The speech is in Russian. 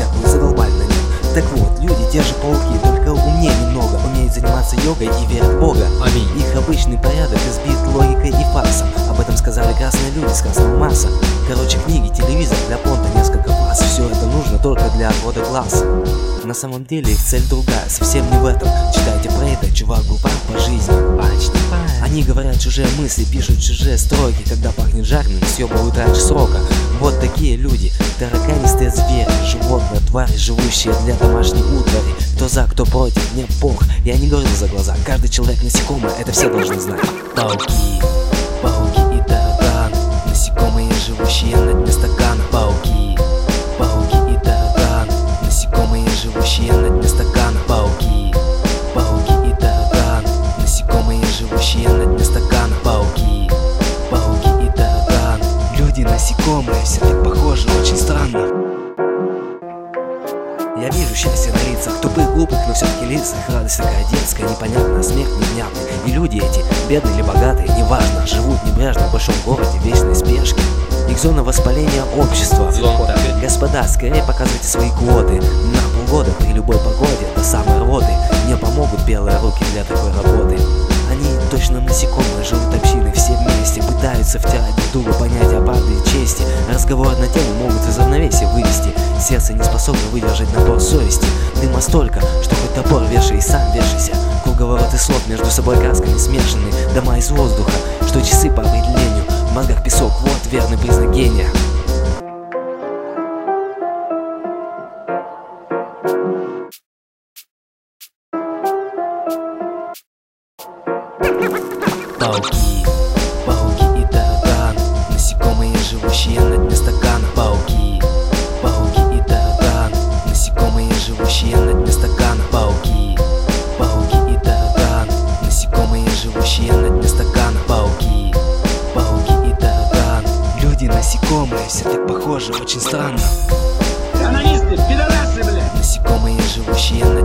всякую задолбали на нем. Так вот, люди, те же пауки, только умнее немного, умеют заниматься йогой и верят в Бога. Аминь. Их обычный порядок избит логикой и фарсом. Об этом сказали красные люди с Красного Марса. Короче, книги, телевизор, для понта несколько фраз. Все это нужно только для отвода глаз. На самом деле их цель другая, совсем не в этом. Читайте про это, чувак был прав по жизни. Они говорят чужие мысли, пишут чужие строки. Когда пахнет жареным, съебывают раньше срока. Вот такие люди, тараканистые звери, животные, твари, живущие для домашней утвари. Кто за, кто против, мне пох. Я не говорю за глаза, каждый человек насекомое, это все должны знать. Пауки, пауки и таракан, насекомые, живущие на дне стакана. Пауки, пауки и таракан, насекомые, живущие на дне стакана. Пауки, пауки и таракан, насекомые, живущие на дне стакана. Пауки, пауки и таракан. Люди насекомые, все так похоже, очень странно. Я вижу счастье на лицах тупых, глупых, но все-таки лицах. Радость такая детская, непонятная, смех невнятный. И люди эти, бедные или богатые, неважно, живут небрежно в большом городе, в вечной спешке. Их зона воспаления общества. Господа, скорее показывайте свои квоты. На полгода при любой погоде до самой рвоты не помогут белые руки для такой работы. Они точно насекомые, живут общины, все вместе пытаются втирать друг другу понятия правды и чести. Разговоры на тему могут из равновесия вывести. Сердце не способно выдержать напор совести. Дыма столько, что хоть топор вешай и сам вешайся. Круговороты слов между собой красками смешаны. Дома из воздуха, что часы по определению. В мозгах песок, вот верный признак гения. Пауки, пауки и таракан, насекомые, живущие на дне стакана. Пауки, пауки и таракан, насекомые, живущие на дне стакана. Пауки, пауки и таракан, насекомые, живущие на дне стакана. Пауки, пауки и таракан. Люди насекомые, все так похоже, очень странно. Канонисты, пидорасы, блядь! Насекомые, живущие на